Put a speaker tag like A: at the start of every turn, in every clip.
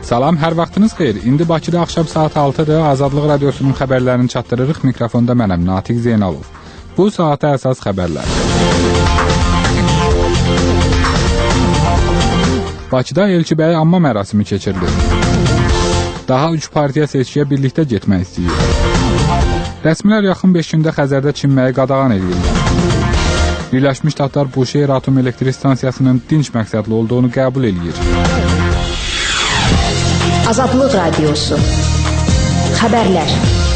A: Salam, hər vaxtınız xeyir. İndi Bakıda axşam saat 6-dır. Azadlıq Radiosunun xəbərlərini çatdırırıq. Mikrofonda mənəm, Natiq Zeynalov. Bu saata əsas xəbərlər. Bakıda Elçibəyi anma mərasimi keçirildi. Daha 3 partiya seçkiyə birlikdə getmək istəyir. Rəsmilər yaxın 5 gündə Xəzərdə çinməyi qadağan edirlər. Birləşmiş Ştatlar Buşehir Atom Elektrik Stansiyasının dinc məqsədli olduğunu qəbul edir.
B: Azadlıq Radiosu. Xəbərlər.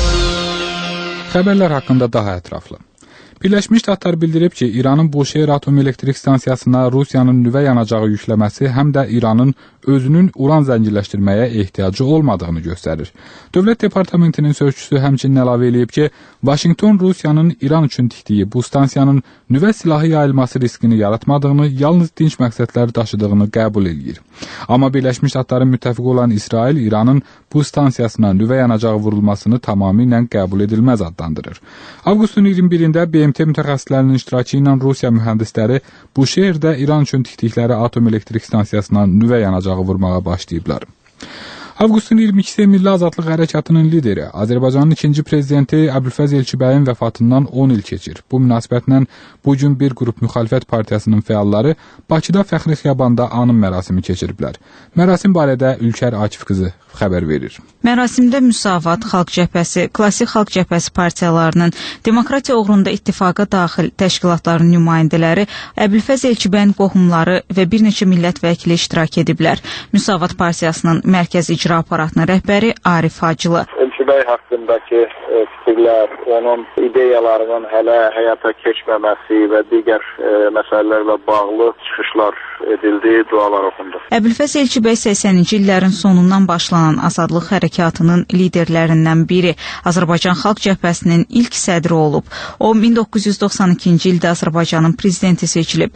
A: Xəbərlər haqqında daha ətraflı. Birləşmiş Ştatlar bildirib ki, İranın Buşehir Atom Elektrik Stansiyasına Rusiyanın nüvə yanacağı yükləməsi həm də İranın özünün uran zənginləşdirməyə ehtiyacı olmadığını göstərir. Dövlət Departamentinin sözçüsü həmçinin əlavə edib ki, Vaşinqton Rusiyanın İran üçün tikdiyi bu stansiyanın nüvə silahı yayılması riskini yaratmadığını, yalnız dinc məqsədləri daşıdığını qəbul edir. Amma Birləşmiş Ştatların müttəfiqi olan İsrail, İranın bu stansiyasına nüvə yanacağı vurulmasını tamamilə qəbul edilməz adlandırır. Avqustun 21-də BMT mütəxəssislərinin iştirakı ilə Rusiya mühəndisləri Buşehirdə İran üçün tikdikləri atom elektrik stansiyasına nüvə yanacağı vurmağa başlayıblar. Avqustun 22-si Milli Azadlıq Hərəkatının lideri, Azərbaycanın ikinci prezidenti Əbülfəz Elçibəyin vəfatından 10 il keçir. Bu münasibətlə bugün bir qrup müxalifət partiyasının fəalları Bakıda Fəxri Xiyabanda anım mərasimi keçiriblər. Mərasim barədə Ülkər Akif qızı xəbər verir.
C: Mərasimdə Müsavat, Xalq Cəbhəsi, Klassik Xalq Cəbhəsi partiyalarının, Demokratiya uğrunda ittifaqa daxil təşkilatların nümayəndələri, Əbülfəz Elçibəyin qohumları və bir neçə millət vəkili iştirak ediblər. Müsavat partiyasının mərkəz icra aparatının rəhbəri Arif Hacılı.
D: Elçibəy haqqındakı fikirlər, onun ideyalarının hələ həyata keçməməsi və digər məsələlərlə bağlı çıxışlar edildi, dualar oxundu.
C: Əbülfəz Elçibəy 80-ci illərin sonundan başlanan Azadlıq Hərəkatının liderlərindən biri, Azərbaycan Xalq Cəbhəsinin ilk sədri olub. O, 1992-ci ildə Azərbaycanın prezidenti seçilib,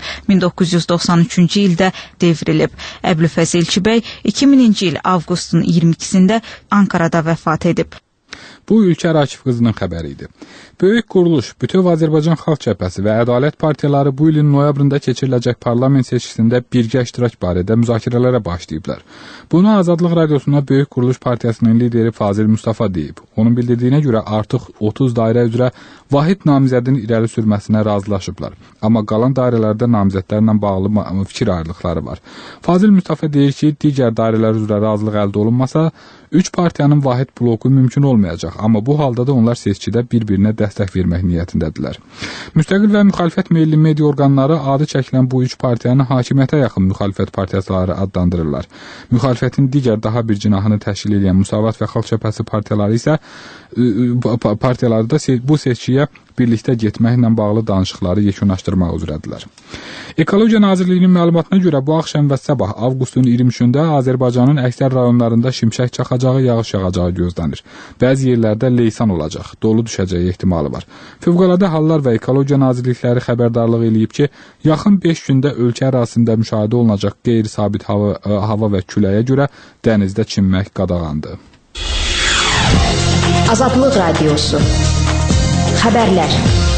C: 1993-cü ildə devrilib. Əbülfəz Elçibəy 2000-ci il avqustun 22-sində Ankarada vəfat edib.
A: Bu Ülkər Akif qızının xəbəri idi. Böyük quruluş, Bütöv Azərbaycan Xalq Cəbhəsi və Ədalət partiyaları bu ilin noyabrında keçiriləcək parlament seçkisində birgə iştirak barədə müzakirələrə başlayıblar. Bunu Azadlıq Radiosuna Böyük Quruluş Partiyasının lideri Fazil Mustafa deyib. Onun bildirdiyinə görə artıq 30 dairə üzrə vahid namizədin irəli sürməsinə razılaşıblar. Amma qalan dairələrdə namizədlərlə bağlı fikir ayrılıqları var. Fazil Mustafa deyir ki, digər dairələr üzrə razılıq əldə olunmasa, 3 partiyanın vahid bloku mümkün olmayacaq. Amma bu halda da onlar seçkidə bir-birinə dəstək vermək niyyətindədirlər. Müstəqil və müxalifət meyilli media orqanları adı çəkilən bu 3 partiyanı hakimiyyətə yaxın müxalifət partiyaları adlandırırlar. Müxalifətin digər daha bir cinahını təşkil edən Müsavat və Xalq Cəbhəsi partiyaları isə partiyaları da bu seçkiyə birlikdə getməklə bağlı danışıqları yekunlaşdırmaq üzrədirlər. Ekologiya Nazirliyinin məlumatına görə bu axşam və sabah avqustun 23-də Azərbaycanın əksər rayonlarında şimşək çaxacağı, yağış yağacağı gözlənir. Bəzi yerlərdə leysan olacaq, dolu düşəcəyi ehtimalı var. Fövqəladə Hallar və Ekologiya Nazirlikləri xəbərdarlıq eləyib ki, yaxın 5 gündə ölkə ərazisində müşahidə olunacaq qeyri-sabit hava və küləyə görə dənizdə çimmək qadağandır.
B: Azadlıq Radiosu. Xəbərlər.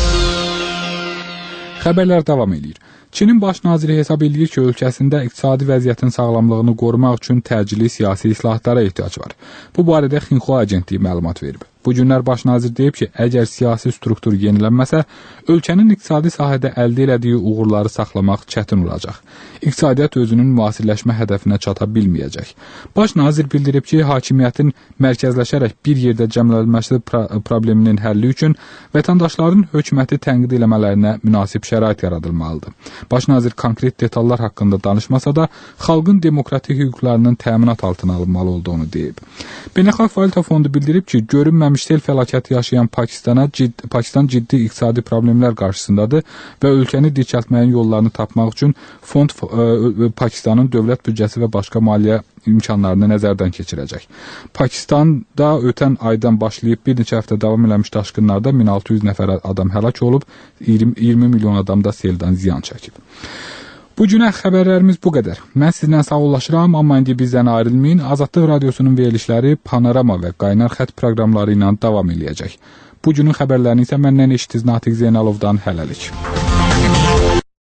A: Xəbərlər davam edir. Çinin baş naziri hesab edir ki, ölkəsində iqtisadi vəziyyətin sağlamlığını qorumaq üçün təcili siyasi islahatlara ehtiyac var. Bu barədə Xinhua agentliyi məlumat verib. Bu günlər baş nazir deyib ki, əgər siyasi struktur yenilənməsə, ölkənin iqtisadi sahədə əldə elədiyi uğurları saxlamaq çətin olacaq. İqtisadiyyat özünün müasirləşmə hədəfinə çata bilməyəcək. Baş nazir bildirib ki, hakimiyyətin mərkəzləşərək bir yerdə cəmlənməsi probleminin həlli üçün vətəndaşların hökuməti tənqid eləmələrinə münasib şərait yaradılmalıdır. Baş nazir konkret detallar haqqında danışmasa da, xalqın demokratik hüquqlarının təminat altına alınmalı olduğunu deyib. Beynəlxalq Valyuta Fondu bildirib ki, görünməmiş sel fəlakəti yaşayan Pakistan ciddi iqtisadi problemlər qarşısındadır və ölkəni dirçəltməyin yollarını tapmaq üçün fond Pakistanın dövlət büdcəsi və başqa maliyyə imkanlarını nəzərdən keçirəcək. Pakistanda ötən aydan başlayıb bir neçə həftə davam eləmiş daşqınlarda 1600 nəfər adam həlak olub, 20 milyon adam da seldən ziyan çəkib. Bu günə xəbərlərimiz bu qədər. Mən sizlə sağollaşıram, amma indi bizdən ayrılmayın. Azadlıq Radiosunun verilişləri Panorama və Qaynar Xətt proqramları ilə davam eləyəcək. Bu günün xəbərlərini isə məndən eşitdiniz Natiq Zeynalovdan hələlik.